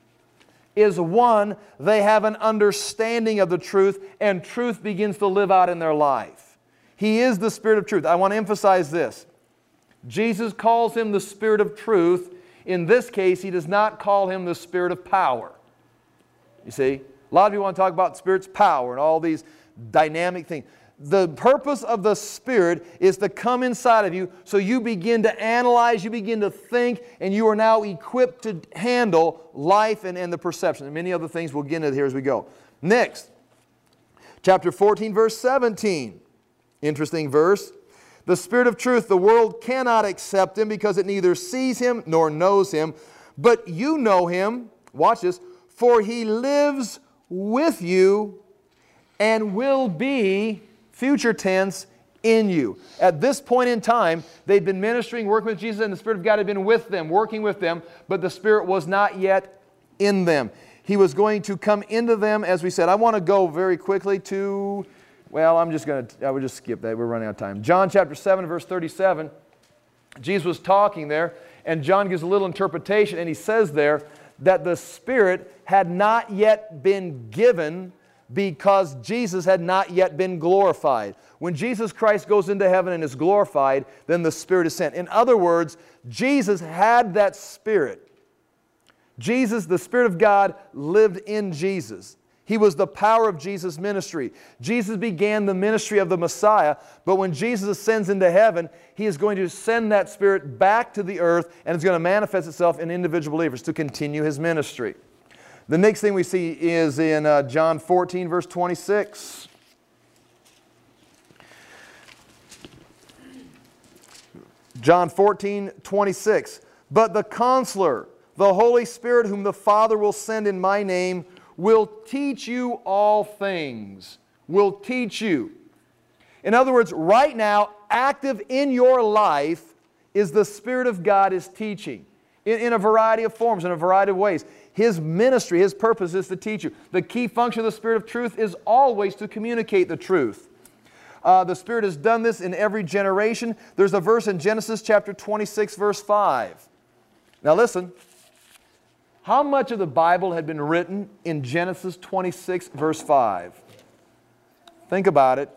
is, one, they have an understanding of the truth, and truth begins to live out in their life. He is the Spirit of truth. I want to emphasize this. Jesus calls Him the Spirit of truth. In this case, He does not call Him the Spirit of power. You see, a lot of people want to talk about Spirit's power and all these dynamic things. The purpose of the Spirit is to come inside of you so you begin to analyze, you begin to think, and you are now equipped to handle life and the perception. And many other things we'll get into here as we go. Next, chapter 14, verse 17. Interesting verse. The Spirit of truth, the world cannot accept Him because it neither sees Him nor knows Him. But you know Him, watch this, for He lives with you and will be, future tense, in you. At this point in time, they'd been ministering, working with Jesus, and the Spirit of God had been with them, working with them, but the Spirit was not yet in them. He was going to come into them, as we said. I want to go very quickly to... Well, I would just skip that. We're running out of time. John chapter 7, verse 37. Jesus was talking there, and John gives a little interpretation, and he says there that the Spirit had not yet been given because Jesus had not yet been glorified. When Jesus Christ goes into heaven and is glorified, then the Spirit is sent. In other words, Jesus had that Spirit. Jesus, the Spirit of God, lived in Jesus. He was the power of Jesus' ministry. Jesus began the ministry of the Messiah, but when Jesus ascends into heaven, He is going to send that Spirit back to the earth, and it's going to manifest itself in individual believers to continue His ministry. The next thing we see is in John 14, verse 26. John 14, 26. But the Counselor, the Holy Spirit, whom the Father will send in my name, will teach you all things. Will teach you. In other words, right now, active in your life is the Spirit of God is teaching in a variety of forms, in a variety of ways. His ministry, His purpose is to teach you. The key function of the Spirit of truth is always to communicate the truth. The Spirit has done this in every generation. There's a verse in Genesis chapter 26, verse 5. Now listen. How much of the Bible had been written in Genesis 26, verse 5? Think about it.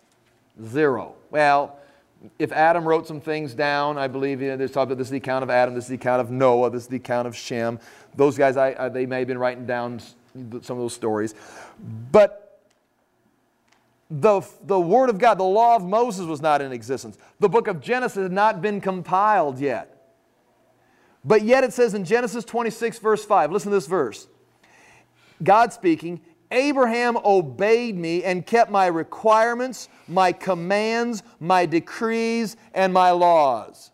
0. Well, if Adam wrote some things down, I believe there's talk about this is the account of Adam, this is the account of Noah, this is the account of Shem. Those guys, they may have been writing down some of those stories. But the Word of God, the law of Moses was not in existence. The book of Genesis had not been compiled yet. But yet it says in Genesis 26, verse 5, listen to this verse. God speaking, Abraham obeyed me and kept my requirements, my commands, my decrees, and my laws.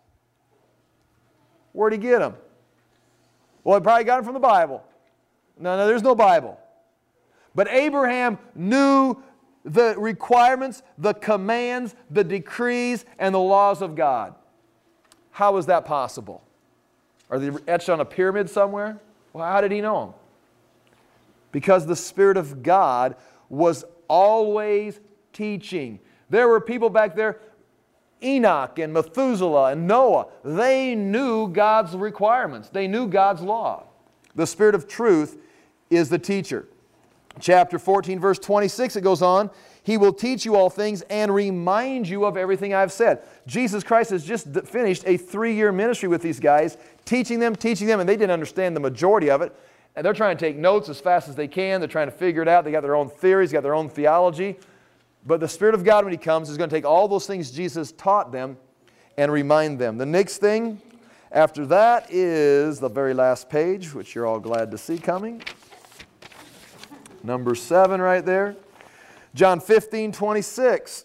Where'd he get them? Well, he probably got them from the Bible. No, there's no Bible. But Abraham knew the requirements, the commands, the decrees, and the laws of God. How is that possible? Are they etched on a pyramid somewhere? Well, how did he know them? Because the Spirit of God was always teaching. There were people back there, Enoch and Methuselah and Noah. They knew God's requirements. They knew God's law. The Spirit of truth is the teacher. Chapter 14, verse 26, it goes on, He will teach you all things and remind you of everything I've said. Jesus Christ has just finished a 3-year ministry with these guys, teaching them, and they didn't understand the majority of it. and they're trying to take notes as fast as they can. They're trying to figure it out. They got their own theories, got their own theology. But the Spirit of God, when He comes, is going to take all those things Jesus taught them and remind them. The next thing after that is the very last page, which you're all glad to see coming. Number 7 right there. John 15:26.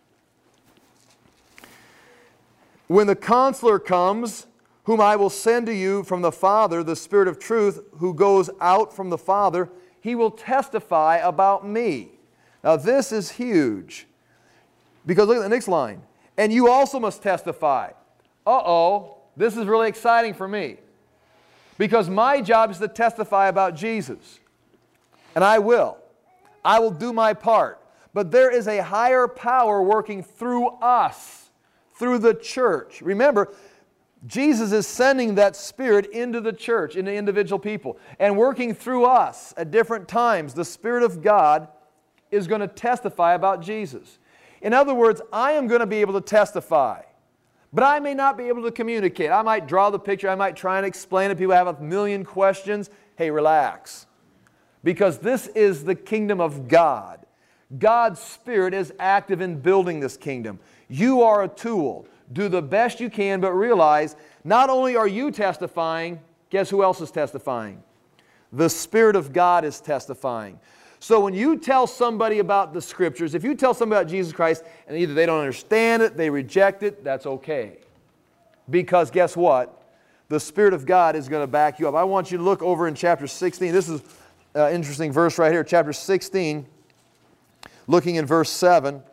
When the Counselor comes, whom I will send to you from the Father, the Spirit of truth, who goes out from the Father, He will testify about me. Now this is huge. Because look at the next line. And you also must testify. Uh-oh, this is really exciting for me. Because my job is to testify about Jesus. And I will. I will do my part. But there is a higher power working through us, through the church. Remember, Jesus is sending that Spirit into the church, into individual people, and working through us at different times. The Spirit of God is going to testify about Jesus. In other words, I am going to be able to testify, but I may not be able to communicate. I might draw the picture. I might try and explain it. People have a million questions. Hey, relax. Because this is the kingdom of God. God's Spirit is active in building this kingdom. You are a tool. Do the best you can, but realize not only are you testifying, guess who else is testifying? The Spirit of God is testifying. So when you tell somebody about the Scriptures, if you tell somebody about Jesus Christ, and either they don't understand it, they reject it, that's okay. Because guess what? The Spirit of God is going to back you up. I want you to look over in chapter 16. This is an interesting verse right here. Chapter 16, looking in verse 7.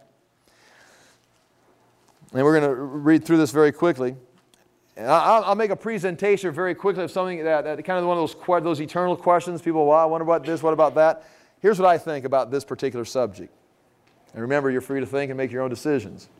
And we're going to read through this very quickly. And I'll make a presentation very quickly of something that kind of one of those eternal questions. People, well, I wonder about this, what about that? Here's what I think about this particular subject. And remember, you're free to think and make your own decisions.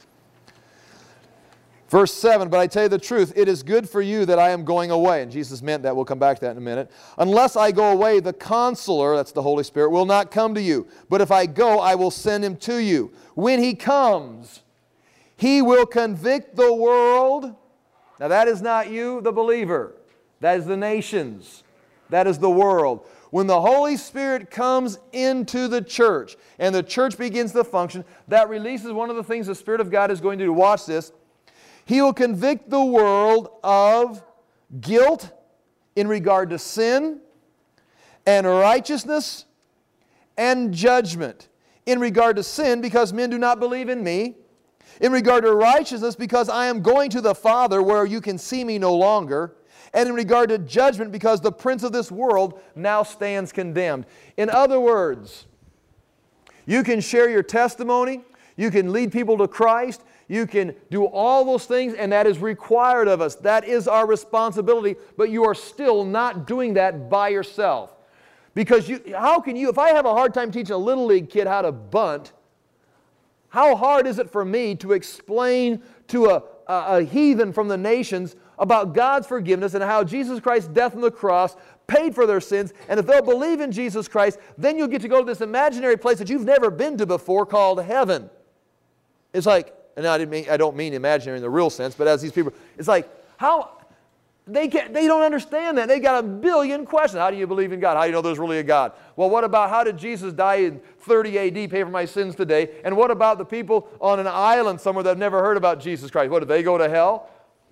Verse 7, but I tell you the truth, it is good for you that I am going away. And Jesus meant that. We'll come back to that in a minute. Unless I go away, the Counselor, that's the Holy Spirit, will not come to you. But if I go, I will send Him to you. When He comes, He will convict the world. Now that is not you, the believer. That is the nations. That is the world. When the Holy Spirit comes into the church and the church begins to function, that releases one of the things the Spirit of God is going to do. Watch this. He will convict the world of guilt in regard to sin and righteousness and judgment. In regard to sin, because men do not believe in me. In regard to righteousness, because I am going to the Father where you can see me no longer. And in regard to judgment, because the prince of this world now stands condemned. In other words, you can share your testimony, you can lead people to Christ, you can do all those things, and that is required of us. That is our responsibility, but you are still not doing that by yourself. Because how can you, if I have a hard time teaching a Little League kid how to bunt, how hard is it for me to explain to a heathen from the nations about God's forgiveness and how Jesus Christ's death on the cross paid for their sins, and if they'll believe in Jesus Christ, then you'll get to go to this imaginary place that you've never been to before called heaven. It's like, and I don't mean imaginary in the real sense, but as these people, it's like, how, they don't understand that. They got a billion questions. How do you believe in God? How do you know there's really a God? Well, what about how did Jesus die in 30 AD, pay for my sins today? And what about the people on an island somewhere that have never heard about Jesus Christ? What, did they go to hell?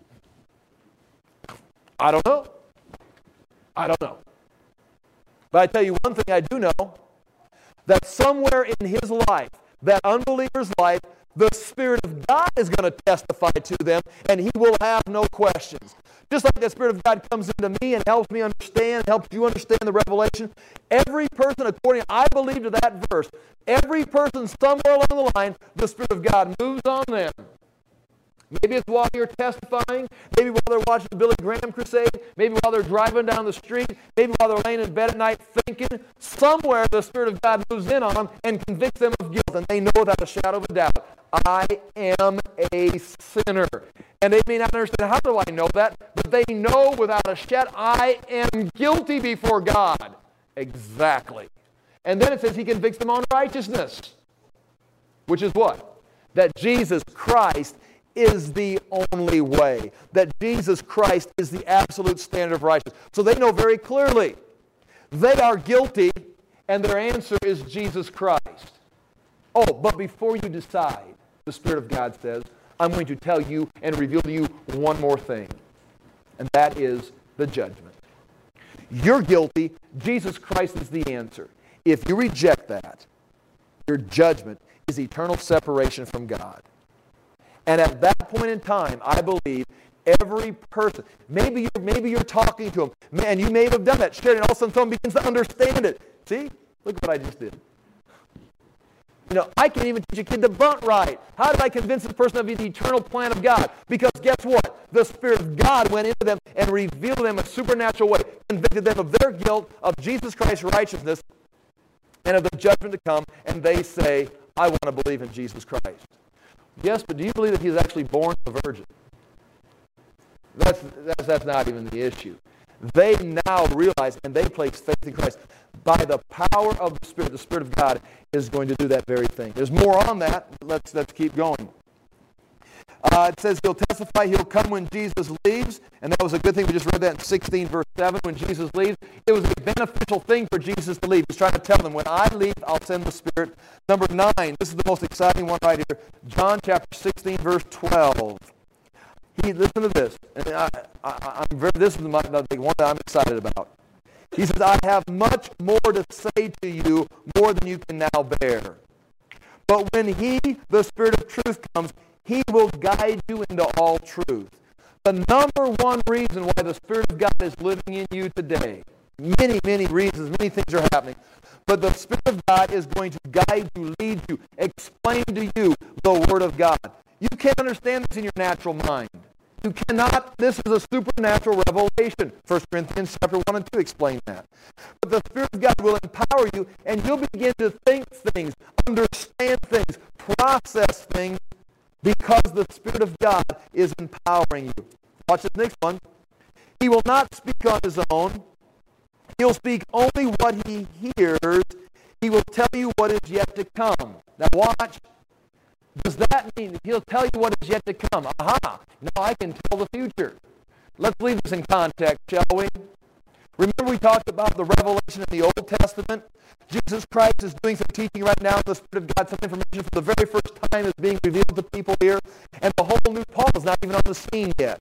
I don't know. I don't know. But I tell you one thing I do know, that somewhere in his life, that unbeliever's life, the Spirit of God is going to testify to them, and he will have no questions. Just like the Spirit of God comes into me and helps me understand, helps you understand the revelation, every person, according, I believe to that verse, every person somewhere along the line, the Spirit of God moves on them. Maybe it's while you're testifying, maybe while they're watching the Billy Graham crusade, maybe while they're driving down the street, maybe while they're laying in bed at night thinking, somewhere the Spirit of God moves in on them and convicts them of guilt, and they know without a shadow of a doubt, I am a sinner. And they may not understand, how do I know that? But they know without a shadow, I am guilty before God. Exactly. And then it says he convicts them on righteousness. Which is what? That Jesus Christ is the only way. That Jesus Christ is the absolute standard of righteousness. So they know very clearly They are guilty, and their answer is Jesus Christ. Oh, but before you decide, the Spirit of God says, I'm going to tell you and reveal to you one more thing, and that is the judgment. You're guilty. Jesus Christ is the answer. If you reject that, your judgment is eternal separation from God. And at that point in time, I believe every person, maybe you're talking to them, man, you may have done that shit, and all of a sudden someone begins to understand it. See? Look what I just did. I can't even teach a kid to bunt right. How did I convince this person of the eternal plan of God? Because guess what? The Spirit of God went into them and revealed them in a supernatural way, convicted them of their guilt, of Jesus Christ's righteousness, and of the judgment to come, and they say, I want to believe in Jesus Christ. Yes, but do you believe that he was actually born of a virgin? That's not even the issue. They now realize, and they place faith in Christ. By the power of the Spirit of God is going to do that very thing. There's more on that. Let's keep going. It says he'll testify, he'll come when Jesus leaves. And that was a good thing. We just read that in 16 verse 7. When Jesus leaves, it was a beneficial thing for Jesus to leave. He's trying to tell them, when I leave, I'll send the Spirit. Number 9, this is the most exciting one right here. John chapter 16 verse 12. Listen to this. And this is the one that I'm excited about. He says, I have much more to say to you, more than you can now bear. But when he, the Spirit of truth, comes, he will guide you into all truth. The number one reason why the Spirit of God is living in you today, many, many reasons, many things are happening, but the Spirit of God is going to guide you, lead you, explain to you the Word of God. You can't understand this in your natural mind. You cannot. This is a supernatural revelation. 1 Corinthians chapter 1 and 2 explain that. But the Spirit of God will empower you, and you'll begin to think things, understand things, process things, because the Spirit of God is empowering you. Watch this next one. He will not speak on his own. He'll speak only what he hears. He will tell you what is yet to come. Now watch. Does that mean he'll tell you what is yet to come? Aha! Now I can tell the future. Let's leave this in context, shall we? Remember we talked about the revelation in the Old Testament? Jesus Christ is doing some teaching right now. The Spirit of God, some information for the very first time is being revealed to people here. And the whole new Paul is not even on the scene yet.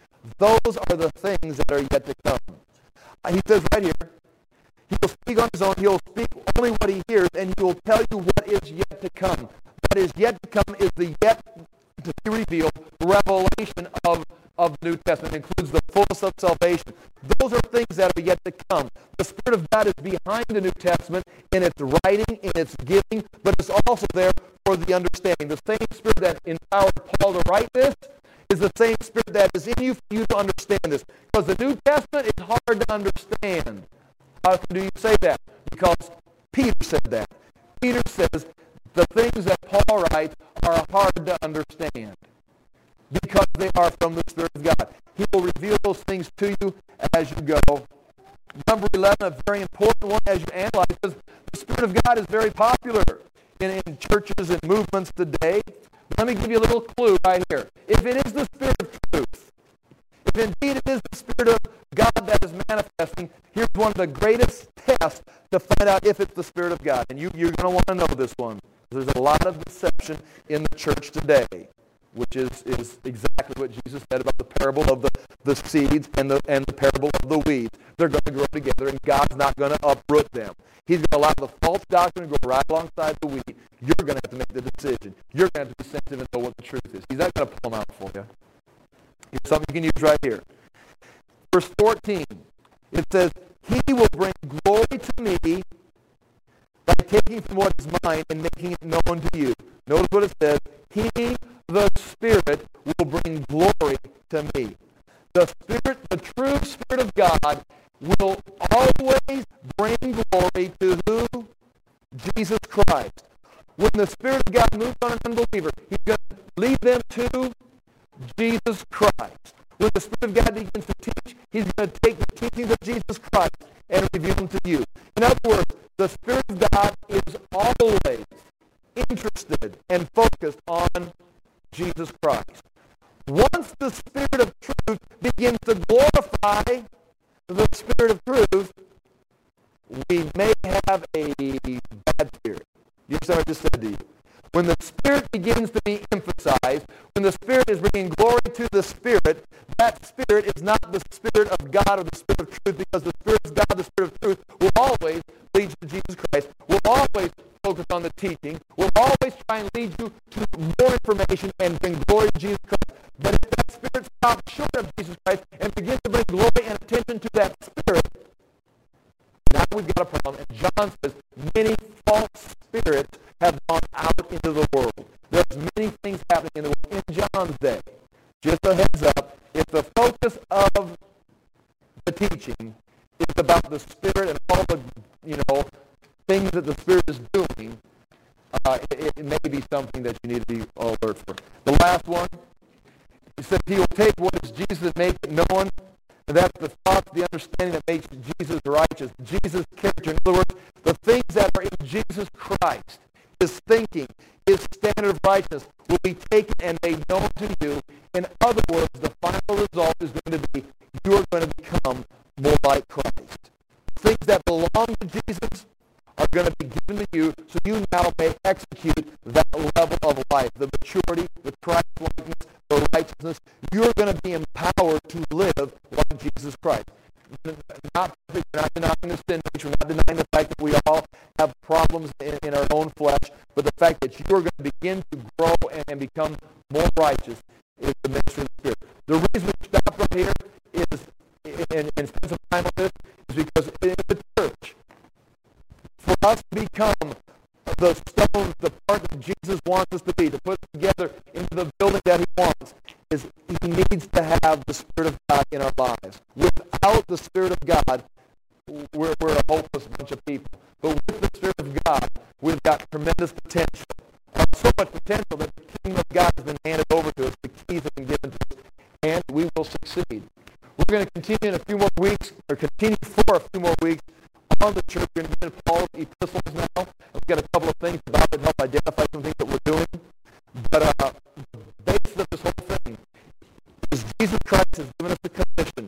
Those are the things that are yet to come. He says right here, he will speak on his own. He will speak only what he hears, and he will tell you what is yet to come. What is yet to come is the yet to be revealed revelation of the New Testament. It includes the fullness of salvation. Those are things that are yet to come. The Spirit of God is behind the New Testament in its writing, in its giving, but it's also there for the understanding. The same Spirit that empowered Paul to write this is the same Spirit that is in you for you to understand this. Because the New Testament is hard to understand. How do you say that? Because Peter said that. Peter says the things that Paul writes are hard to understand because they are from the Spirit of God. He will reveal those things to you as you go. Number 11, a very important one as you analyze, because the Spirit of God is very popular in churches and movements today. Let me give you a little clue right here. If it is the Spirit of truth, if indeed it is the Spirit of God that is manifesting, here's one of the greatest tests to find out if it's the Spirit of God. And you're going to want to know this one. There's a lot of deception in the church today, which is exactly what Jesus said about the parable of the seeds and the parable of the weeds. They're going to grow together, and God's not going to uproot them. He's going to allow the false doctrine to go right alongside the wheat. You're going to have to make the decision. You're going to have to be sensitive and know what the truth is. He's not going to pull them out for you. Here's something you can use right here. Verse 14, it says, He will bring glory to me by taking from what is mine and making it known to you. Notice what it says. He, the Spirit, will bring glory to me. The Spirit, the true Spirit of God, will always bring glory to who? Jesus Christ. When the Spirit of God moves on an unbeliever, He's going to lead them to Jesus Christ. When the Spirit of God begins to teach, He's going to take the teachings of Jesus Christ and reveal them to you. In other words, the Spirit of God is always interested and focused on Jesus Christ. Once the Spirit of truth begins to glorify the Spirit of truth, to the Spirit, that Spirit is not the Spirit of God or the Spirit of truth, because the Spirit of God, the Spirit of truth, will always lead you to Jesus Christ, will always focus on the teaching, will always try and lead you to more information and bring glory to Jesus Christ. But if that Spirit stops short of Jesus Christ and begins to bring glory and attention to that Spirit, now we've got a problem. And John says, many false spirits have gone out into the world. There's many things happening in the world in John's day. Just a heads up, if the focus of the teaching is about the Spirit and all the, things that the Spirit is doing, it may be something that you need to be alert for. The last one, he said he will take what is Jesus and make it known. And that's the thoughts, the understanding that makes Jesus righteous. Jesus' character. In other words, the things that are in Jesus Christ, his thinking, his standard of righteousness will be taken and made known to you. In other words, the final result is going to be you are going to become more like Christ. Things that belong to Jesus are going to be given to you, so you now may execute that level of life, the maturity, the Christ-likeness, the righteousness. You're going to be empowered to live like Jesus Christ. Not perfect, we're not denying the sin nature, we're not denying the fact that we all have problems in our own flesh, but the fact that you are going to begin to grow and become more righteous is the ministry of the Spirit. The reason we stop right here is, and spend some time on this, is because in the church, for us to become the stones, the part that Jesus wants us to be, to put together into the building that he wants, is he needs to have the Spirit of God in our lives. Without the Spirit of God, we're a hopeless bunch of people. But with the Spirit of God, we've got tremendous potential. So much potential that the kingdom of God has been handed over to us, the keys have been given to us, and we will succeed. We're going to continue in a few more weeks, or continue for a few more weeks, on the church. We're going to get into Paul's epistles now. We've got a couple of things about it to help identify some things that we're doing. But the basis of this whole thing is Jesus Christ has given us the commission.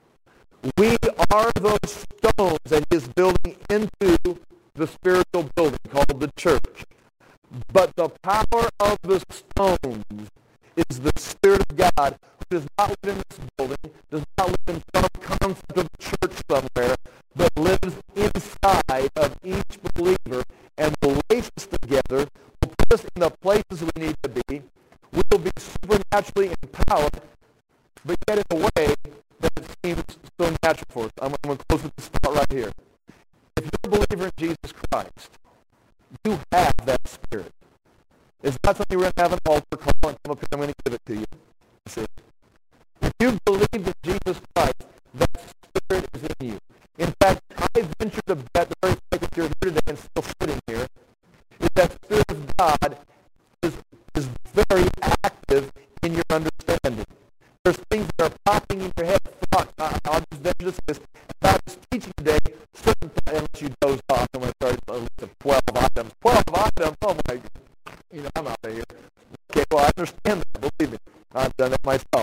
We are those stones that he is building into the spiritual building called the church. But the power of the stones is the Spirit of God, who does not live in this building, does not live in some concept of church somewhere, but lives inside of each believer and will lace us together, will put us in the places we need to be. We will be supernaturally empowered, but yet in a way that it seems so natural for us. I'm going to close with this thought right here. If you're a believer in Jesus Christ, you have that Spirit. It's not something we're going to have an altar call and come up here and I'm going to give it to you. See? If you believe in Jesus Christ, that Spirit is in you. In fact, I venture to bet the very fact that you're here today and still sitting here is that Spirit of God is very active in your understanding. There's things that are popping in your head, thoughts. I'll just venture to say this. If I was teaching today, certain thoughts, unless you doze off, I'm going to start a list of 12 items. 12 items? Oh my God. I'm out of here. Okay, well, I understand that. Believe me. I've done it myself.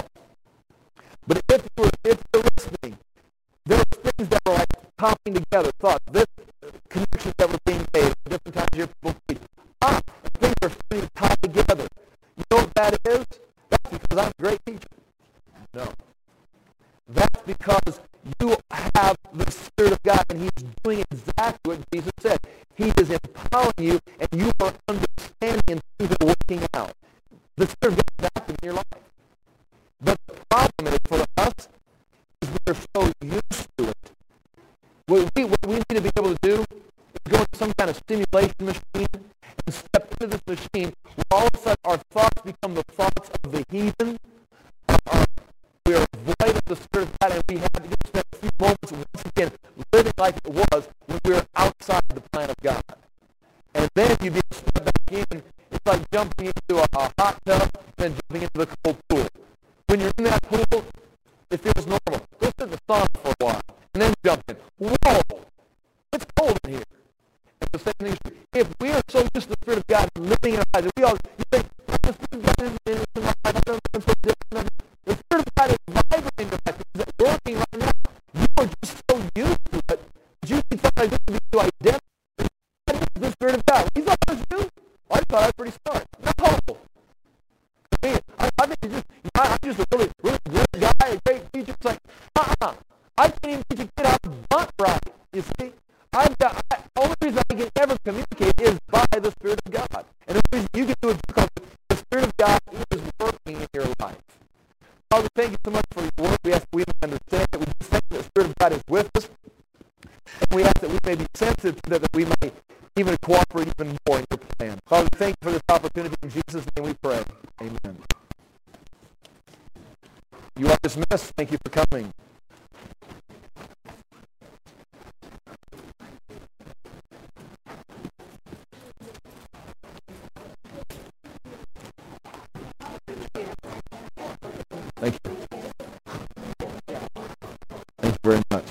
But if you're listening, there are things that are like popping together, thoughts, this connections that were being made at different times here people teach. Things are starting to tie together. You know what that is? That's because I'm a great teacher. No. That's because you have the Spirit of God, and he's doing exactly what Jesus said. He is empowering you, and you are understanding and things are working out. The Spirit of God is active in your life. But the problem is for us is we're so used to it. What we need to be able to do is go into some kind of stimulation machine and step into this machine where all of a sudden our thoughts become the thoughts of the heathen. We are void of the Spirit of God, and we have to just spend a few moments once again living like it was when we were outside the plan of God. And then you be able to step back in. It's like jumping into a hot tub and then jumping into the cold pool. When you're in that pool, it feels normal. Go sit in the sauna for a while and then jump in. Whoa! It's cold in here. And the same thing is true. If we are so used to the Spirit of God living in our lives, you think, the Spirit of God is in my life, I'm so different. The Spirit of God is vibrating in your life. It's working right now. You are just so used to it that you need somebody to be to identify the Spirit of God. He's not just you. I thought I was pretty smart. No. I think it's just, I'm just a really, really great guy, a great teacher. It's like, I can't even teach a kid how to bunt right. You see, the only reason I can ever communicate is by the Spirit of God. And the reason you can do it is because the Spirit of God is working in your life. Father, thank you so much for your word. We ask that we may understand it. We just thank you that the Spirit of God is with us. And we ask that we may be sensitive to that, that we may even cooperate even more in your plan. Father, thank you for this opportunity. In Jesus' name we pray. Amen. You are dismissed. Thank you for coming. Thank you. Thank you very much.